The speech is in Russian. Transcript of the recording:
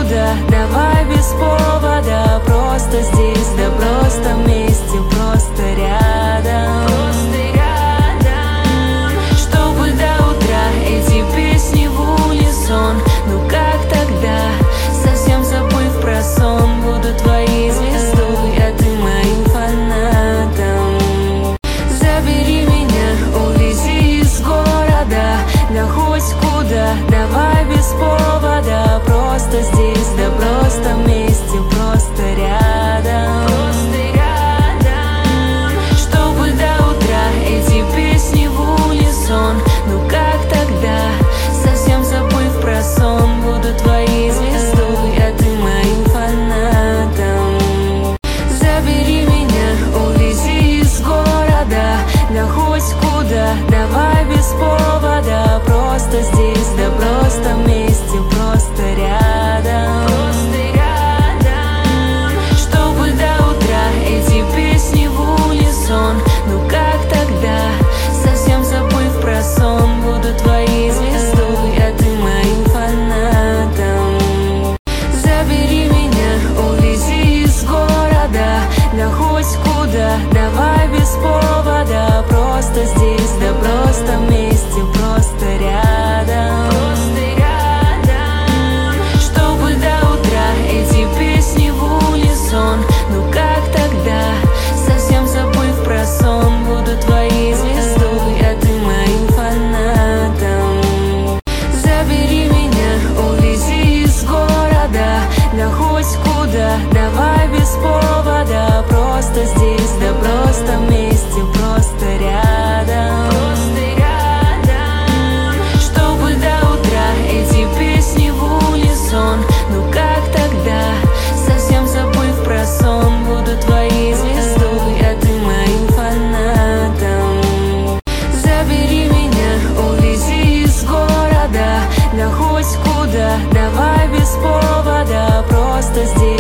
куда, давай без повода. Просто здесь, да просто вместе, просто рядом. Чтобы до утра эти песни в унисон. Ну как тогда, совсем забыв про сон, буду твоей звездой, а ты моим фанатом. Забери меня, увези из города, да хоть куда, давай без повода. Просто здесь, да просто вместе, просто рядом. Чтобы до утра эти песни в унисон. Ну как тогда, совсем забыв про сон, буду твоей звездой, а ты моим фанатом. Забери меня, увези из города, да хоть куда, давай без повода. Просто здесь, да просто вместе, просто рядом. Чтобы до утра эти песни в унисон. Ну как тогда, совсем забыв про сон, буду твоей звездой, а ты моим фанатом. Забери меня, увези из города, да хоть куда, давай без повода. Просто здесь, да просто вместе, просто рядом. Чтобы до утра эти песни в унисон. Ну как тогда, совсем забыв про сон, буду твоей звездой, а ты моим фанатом. Забери меня, увези из города, да хоть куда, давай без повода. Просто здесь, да просто вместе, просто рядом. Чтобы до утра эти песни в унисон. Ну как тогда, совсем забыв про сон, буду твоей звездой, а ты моим фанатом. Забери меня, увези из города, да хоть куда, давай без повода. Просто здесь.